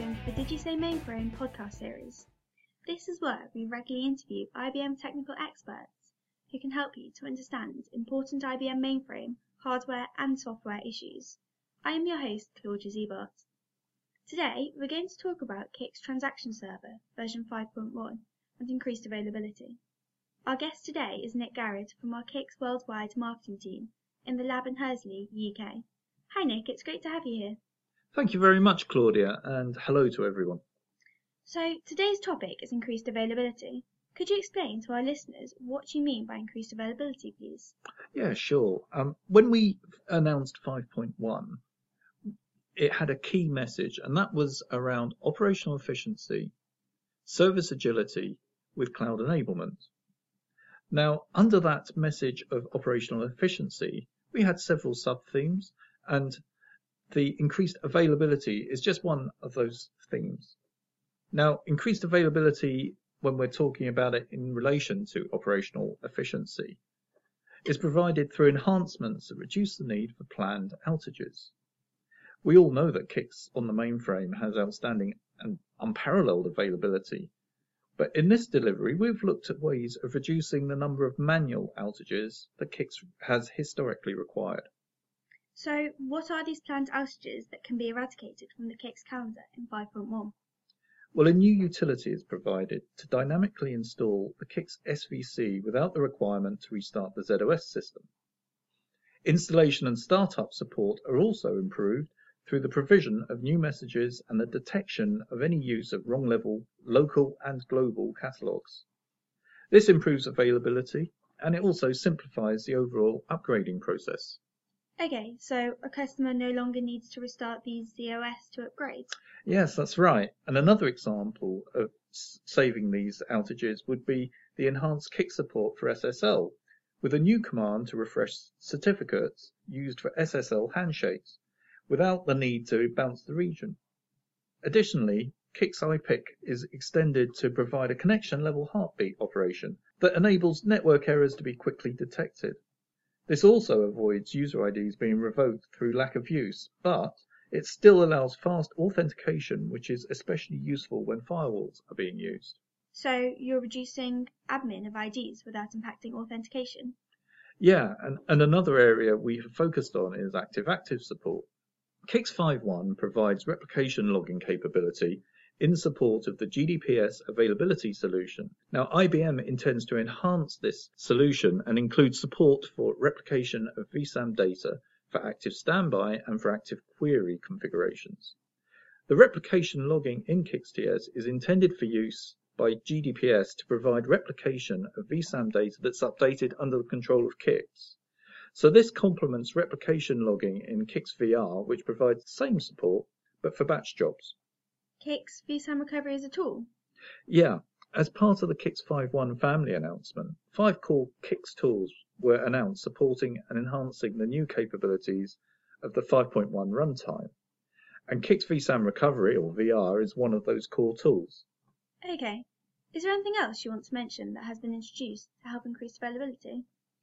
listening to the Did You Say Mainframe podcast series. This is where we regularly interview IBM technical experts who can help you to understand important IBM mainframe, hardware and software issues. I am your host, Claudia Zebart. Today, we're going to talk about CICS Transaction Server version 5.1 and increased availability. Our guest today is Nick Garrett from our CICS Worldwide marketing team in the lab in Hursley, UK. Hi Nick, it's great to have you here. Thank you very much, Claudia, and hello to everyone. So today's topic is increased availability. Could you explain to our listeners what you mean by increased availability, please? Yeah, sure. When we announced 5.1, it had a key message, and that was around operational efficiency, service agility with cloud enablement. Now, under that message of operational efficiency, we had several sub-themes, and the increased availability is just one of those themes. Now, increased availability, when we're talking about it in relation to operational efficiency, is provided through enhancements that reduce the need for planned outages. We all know that CICS on the mainframe has outstanding and unparalleled availability, but in this delivery, we've looked at ways of reducing the number of manual outages that CICS has historically required. So, what are these planned outages that can be eradicated from the CICS calendar in 5.1? Well, a new utility is provided to dynamically install the CICS SVC without the requirement to restart the ZOS system. Installation and startup support are also improved through the provision of new messages and the detection of any use of wrong level, local and global catalogs. This improves availability and it also simplifies the overall upgrading process. Okay, so a customer no longer needs to restart these ZOS to upgrade? Yes, that's right. And another example of saving these outages would be the enhanced CICS support for SSL, with a new command to refresh certificates used for SSL handshakes, without the need to bounce the region. Additionally, CICS IPIC is extended to provide a connection-level heartbeat operation that enables network errors to be quickly detected. This also avoids user IDs being revoked through lack of use, but it still allows fast authentication, which is especially useful when firewalls are being used. So you're reducing admin of IDs without impacting authentication? Yeah, and another area we have focused on is active-active support. CICS 5.1 provides replication logging capability in support of the GDPS availability solution. Now, IBM intends to enhance this solution and include support for replication of vSAM data for active standby and for active query configurations. The replication logging in CICS-TS is intended for use by GDPS to provide replication of vSAM data that's updated under the control of CICS. So this complements replication logging in CICS VR, which provides the same support, but for batch jobs. CICS vSAM recovery is a tool? Yeah, as part of the CICS 5.1 family announcement, 5 core CICS tools were announced supporting and enhancing the new capabilities of the 5.1 runtime. And CICS vSAM recovery, or VR, is one of those core tools. Okay. Is there anything else you want to mention that has been introduced to help increase availability?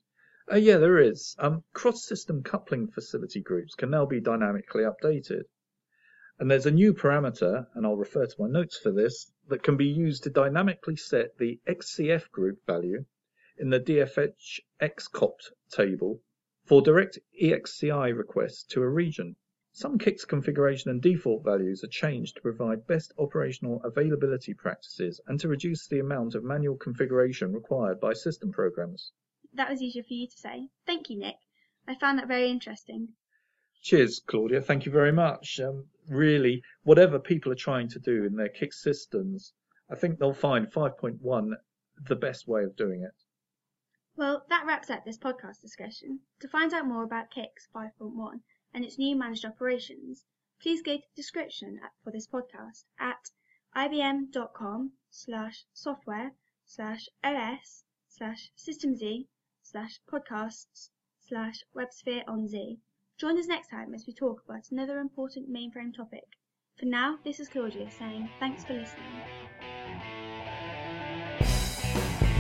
Yeah, there is. Cross-system coupling facility groups can now be dynamically updated. And there's a new parameter, and I'll refer to my notes for this, that can be used to dynamically set the XCF group value in the DFH XCopt table for direct EXCI requests to a region. Some CICS configuration and default values are changed to provide best operational availability practices and to reduce the amount of manual configuration required by system programmers. That was easier for you to say. Thank you, Nick. I found that very interesting. Cheers, Claudia. Thank you very much. Really, whatever people are trying to do in their CICS systems, I think they'll find 5.1 the best way of doing it. Well, that wraps up this podcast discussion. To find out more about CICS 5.1 and its new managed operations, please go to the description for this podcast at ibm.com/software/os/systemz/podcasts/websphere-on-z. Join us next time as we talk about another important mainframe topic. For now, this is Claudia saying thanks for listening.